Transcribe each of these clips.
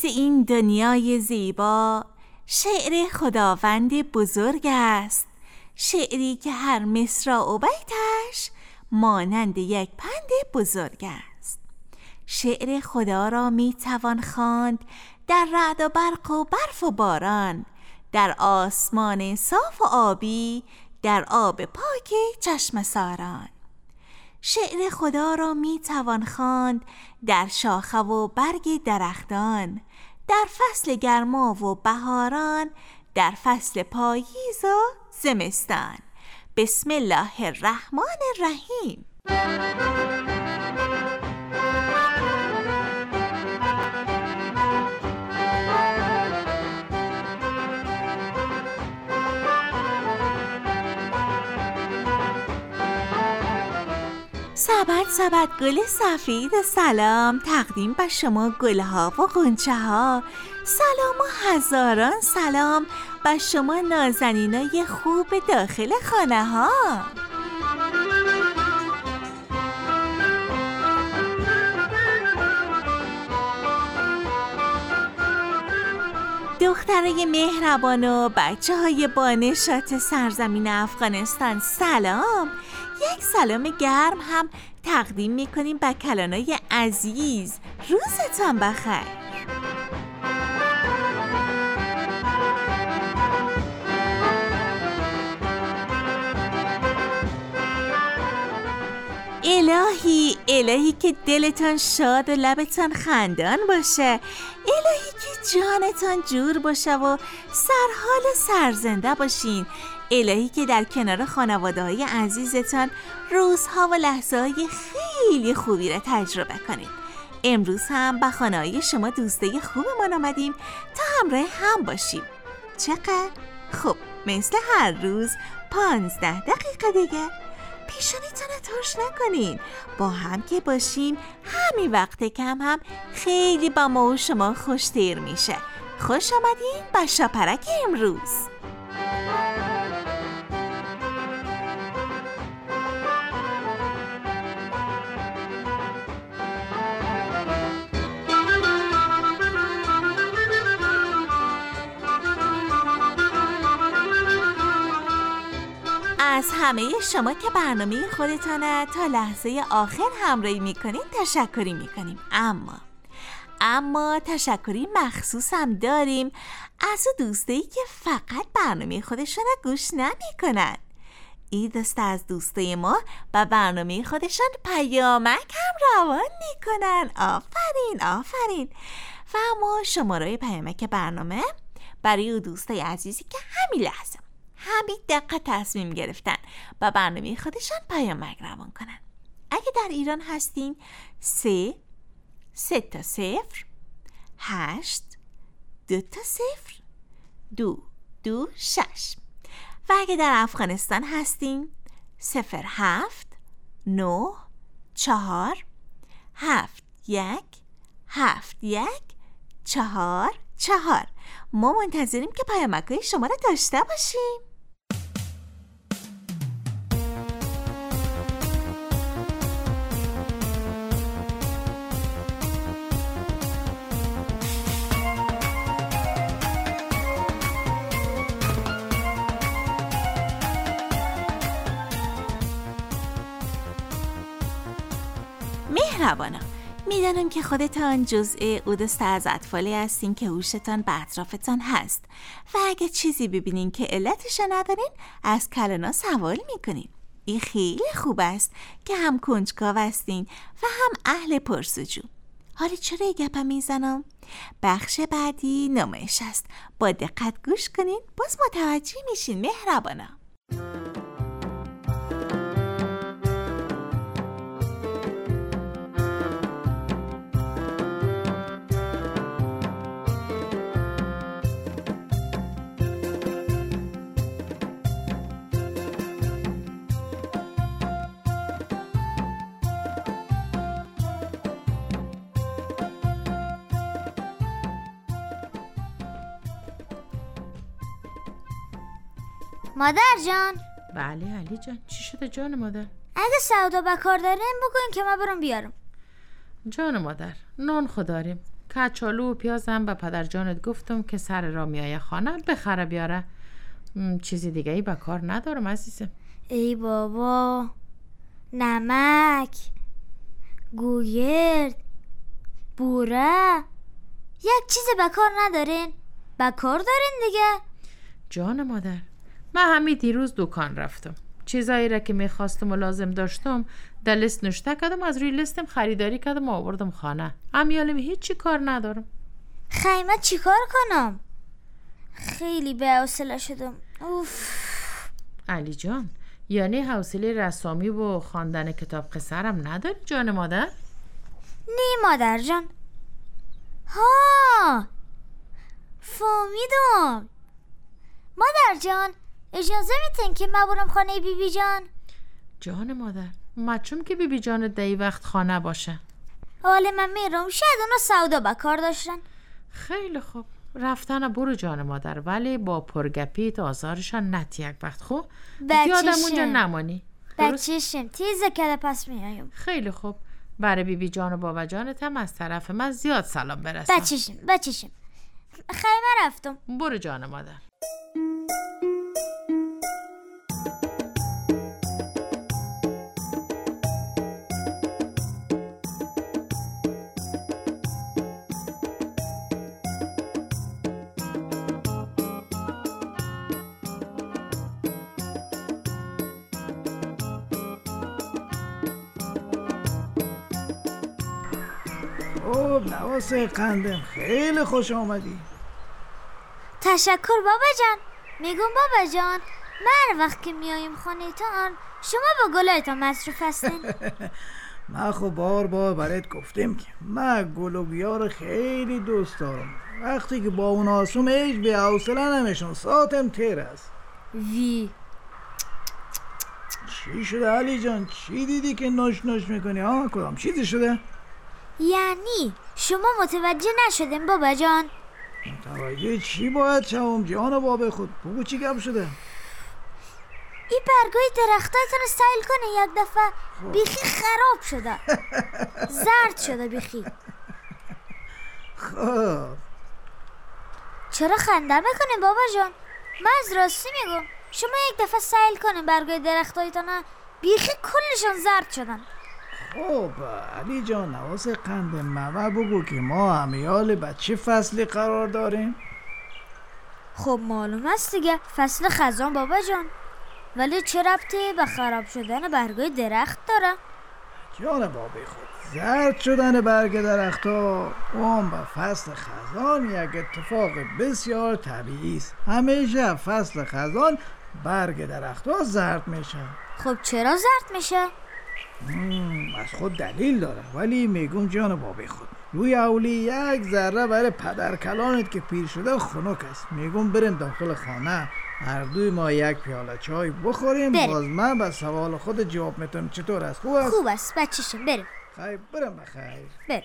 این دنیای زیبا شعر خداوند بزرگ است، شعری که هر مصرع و بیتش مانند یک پند بزرگ است. شعر خدا را می توان خواند در رعد و برق و برف و باران، در آسمان صاف و آبی، در آب پاک چشم ساران. شعر خدا را می توان خواند در شاخه و برگ درختان، در فصل گرما و بهاران، در فصل پاییز و زمستان. بسم الله الرحمن الرحیم. سبد سبد گل سفید سلام، تقدیم به شما گلها و غنچه ها. سلام و هزاران سلام به شما نازنینای خوب داخل خانه ها. دخترای مهربان و بچه های بانشات سرزمین افغانستان سلام. یک سلام گرم هم تقدیم میکنیم به کلانای عزیز. روزتان بخیر. الهی که دلتان شاد و لبتان خندان باشه، الهی که جانتان جور باشه و سرحال و سرزنده باشین، الهی که در کنار خانواده‌های عزیزتان روزها و لحظه‌های خیلی خوبی را تجربه کنید. امروز هم به خانه‌های شما دوستای خوبمان آمدیم تا همراه هم باشیم. چقدر؟ خب مثل هر روز 15 دقیقه دیگه. پیشونیتون رو ترش نکنین، با هم که باشیم همین وقت کم هم خیلی با ما و شما خوش‌تر میشه. خوش آمدین به شاپرک امروز. از همه شما که برنامه خودتانه تا لحظه آخر همراهی میکنین تشکری میکنیم. اما تشکری مخصوص هم داریم از دوستایی که فقط برنامه خودشون گوش نمیکنن. این دسته از دوستای ما به برنامه خودشان پیامک هم روان میکنن. آفرین. و ما شماره پیامک برنامه برای دوستای عزیزی که همین لحظه همین دقیقه تصمیم گرفتن با برنامه خودشان پیامک روان کنن. اگه در ایران هستین 3 تا 0 8 2 تا 0 2 2 6 و اگه در افغانستان هستین 07 9 4 7 1 7 1 4 4. ما منتظریم که پیامک‌های شما رو داشته باشیم. مهربانا، میدانم که خودتان جزء او دسته از اطفالی هستین که هوشتان به اطرافتان هست و اگه چیزی ببینین که علتش ندارین از کلانا سوال میکنین. این خیلی خوب است که هم کنجکاو هستین و هم اهل پرسجو. حالا چرا گپم میزنم؟ بخش بعدی نمایش است. با دقت گوش کنین، باز متوجه میشین. مهربانا. مادر جان. بله علی جان، چی شده جان مادر؟ اگه سودا بکار داریم بگوین که ما برم بیارم. جان مادر، نان خو داریم. کچالو و پیازم به پدر جانت گفتم که سر را میایه خانه بخره بیاره. چیزی دیگه ای به کار ندارم عزیزم. ای بابا، نمک، گوگرد، بوره، یک چیز به کار ندارین؟ به کار دارین دیگه. جان مادر، من همین دیروز دکان رفتم، چیزایی را که میخواستم و لازم داشتم در لیست نوشته کردم، از روی لیستم خریداری کردم و آوردم خانه. امیالم هیچی کار ندارم. خیمه چی کار کنم؟ خیلی بی‌حوصله شدم. اوف. علی جان، یعنی حوصله رسامی و خواندن کتاب قصرم نداری جان مادر؟ نی مادر جان. ها، فهمیدم. مادر جان، اجازه میتین که من برم خانه بیبی جان؟ جان مادر، مچم که بیبی جان دی وقت خانه باشه. حالا من میرم، شاید اونا سودا به کار داشتن. خیلی خوب، رفتن برو جان مادر، ولی با پرگپیت آزارشان نتی یک وقت. خوب یادم اونجا نمانی. بچشم تیزه کده پس میایم. خیلی خوب، برای بیبی جان و بابا جانت هم از طرف من زیاد سلام برسن. بچشم خیمه رفتم. برو جان مادر. نواس قندم، خیلی خوش آمدی. تشکر بابا جان. میگم بابا جان، من وقت که میاییم خانه‌تان شما با گلایتان مصروف هستین. من خب بار برات گفتم که من گل و گیا رو خیلی دوست دارم. وقتی که با اون هستم هیچ بی حوصله نمیشم، ساعتم تیر است. وی چی شده علی جان؟ چی دیدی که نوش میکنی؟ ها کدام چیزی شده؟ یعنی شما متوجه نشدین بابا جان؟ متوجه چی باید شوم جان بابا خود؟ بگو چی گپ شده؟ این برگای درختایتون رو سیل کنه یک دفعه بیخی خراب شده. زرد شده بیخی. خب چرا خنده میکنین بابا جان؟ من از راستی میگم شما یک دفعه سیل کنین برگای درختایتون بیخی کلشون زرد شدن. خب علی جان، نواس قند ممه بگو که ما امیال به چه فصلی قرار داریم؟ خب معلوم است دیگه، فصل خزان بابا جان. ولی چه ربطی به خراب شدن برگای درخت داره؟ جان بابی خود، زرد شدن برگ درخت ها اون به فصل خزان یک اتفاق بسیار طبیعی است. همیشه فصل خزان برگ درخت ها زرد میشه. خب چرا زرد میشه؟ از خود دلیل داره، ولی میگم جان بابی خود، روی اولی یک ذره برای پدر کلانت که پیر شده خنک است. میگم بریم داخل خانه، هر دوی ما یک پیاله چای بخوریم. باز من به سوال خود جواب میتونم. چطور است؟ خوب است؟ خوب است بچه‌شون، بریم. خیلی برم بخیر. بریم.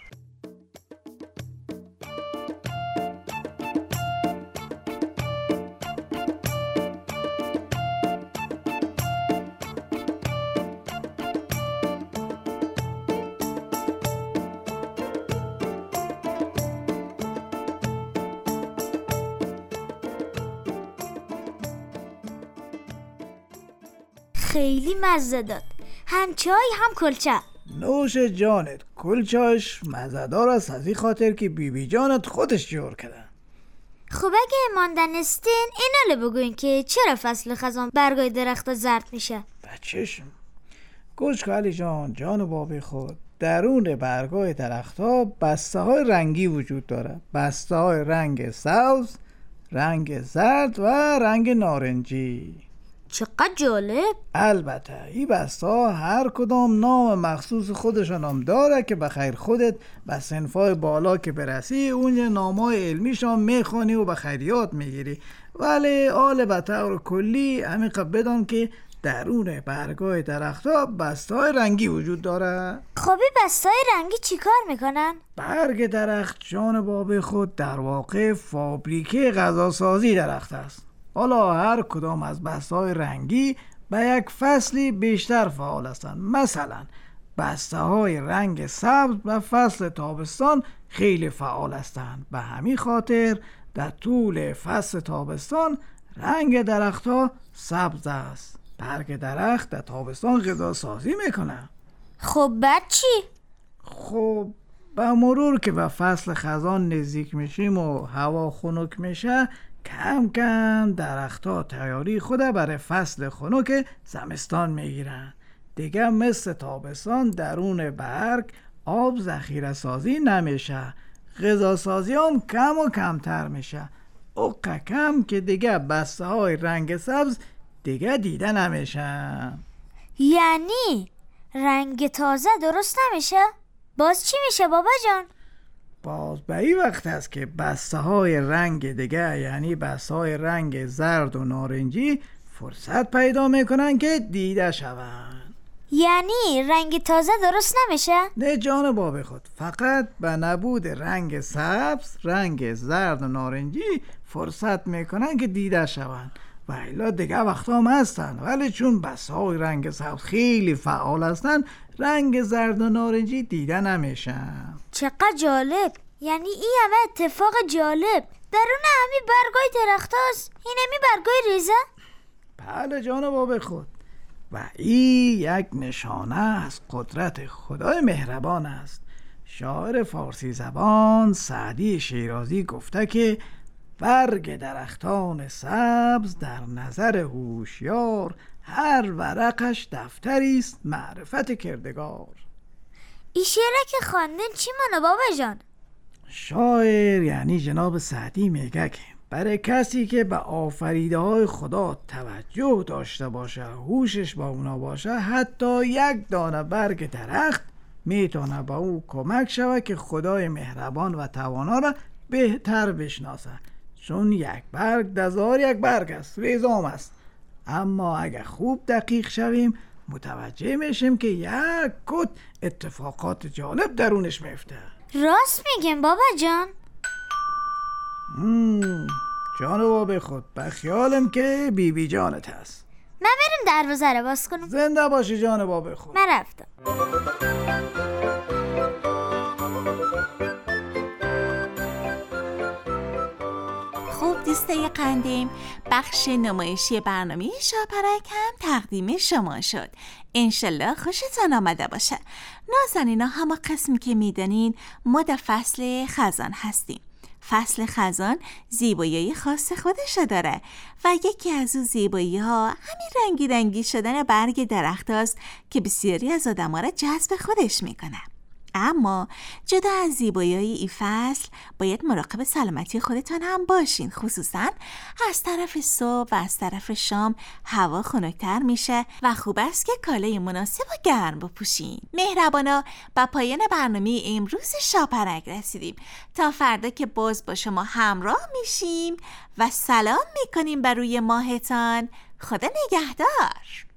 خیلی مزه داد، هم چای هم کلچه. نوش جانت، کلچه‌اش مزه‌دار است از این خاطر که بیبی جانت خودش جور کردن. خب اگه ماندنستین ایناله بگوین که چرا فصل خزان برگای درخت زرد میشه؟ بچه‌شم گوش کن علی جان، جان بابی خود، درون برگای درخت ها بسته های رنگی وجود داره. بسته های رنگ سبز، رنگ زرد و رنگ نارنجی. چقدر جالب. البته این بسته ها هر کدام نام مخصوص خودشان هم داره که بخیر خودت به صنفای بالا که برسی اونجا نامای علمیشان میخوانی و بخیر یاد میگیری. ولی آل به طور کلی عمیق بدان که درون برگای درخت ها بسته های رنگی وجود داره. خب این بسته های رنگی چی کار میکنن؟ برگ درخت جان باب خود در واقع فابریکه غذاسازی درخت است. حالا هر کدام از بسته‌های رنگی به یک فصلی بیشتر فعال هستند. مثلا بسته‌های رنگ سبز و فصل تابستان خیلی فعال هستند. به همین خاطر در طول فصل تابستان رنگ درختها سبز است. برگ درخت در تابستان غذا سازی میکنه. خب بعد چی؟ خب به مرور که به فصل خزان نزدیک میشیم و هوا خنک میشه، کم کم درختها تیاری خود برای فصل خنک زمستان میگیرن. دیگه مثل تابستان درون برگ آب ذخیره سازی نمیشه. غذا سازی هم کم و کمتر میشه. اوقا کم که دیگه بسته های رنگ سبز دیگه دیده نمیشه. یعنی رنگ تازه درست نمیشه؟ باز چی میشه بابا جان؟ باز به این وقت است که بسته های رنگ دیگه، یعنی بسته های رنگ زرد و نارنجی فرصت پیدا میکنن که دیده شون. یعنی رنگ تازه درست نمیشه؟ نه جان باب خود، فقط به نبود رنگ سبز، رنگ زرد و نارنجی فرصت میکنن که دیده شون. و الا دیگه وقت هم هستن، ولی چون بسته های رنگ سبز خیلی فعال هستن، رنگ زرد و نارنجی دیده نمیشن. چقدر جالب. یعنی این همه اتفاق جالب درون همین برگای درخت هست. این همین برگای ریزه؟ بله جان باب خود. و این یک نشانه از قدرت خدای مهربان است. شاعر فارسی زبان سعدی شیرازی گفته که برگ درختان سبز در نظر هوشیار، هر ورقش دفتری است معرفت کردگار. این شعره که خواندن چی مانه بابا جان؟ شاعر یعنی جناب سعدی میگه که برای کسی که به آفریده های خدا توجه داشته باشه، هوشش با اونا باشه، حتی یک دانه برگ درخت میتونه با او کمک شود که خدای مهربان و توانا را بهتر بشناسه. چون یک برگ دزار یک برگ است، ریزام است. اما اگه خوب دقیق شویم متوجه میشیم که یک کت اتفاقات جالب درونش میفته. راست میگم بابا جان. جان باب خود، به خیالم که بی جانت هست. من بریم دروازه رو باز کنم. زنده باشی جان باب خود. من رفتم. خوب دوستای قندیم، بخش نمایشی برنامه شاپرک هم تقدیم شما شد. انشالله خوشتان آمده باشه. نازنینا، همه قسمی که میدانین ما در فصل خزان هستیم. فصل خزان زیبایی خاص خودشو داره و یکی از اون زیبایی ها همین رنگی رنگی شدن برگ درخت هاست که بسیاری از آدم ها را جذب خودش میکنه. اما جدا از زیبایی این فصل باید مراقب سلامتی خودتان هم باشین. خصوصا از طرف صبح و از طرف شام هوا خنک‌تر میشه و خوب است که کالای مناسب و گرم بپوشین. مهربانا، به پایان برنامه امروز شاپرک رسیدیم. تا فردا که باز با شما همراه میشیم و سلام میکنیم بر روی ماهتان. خدا نگهدار.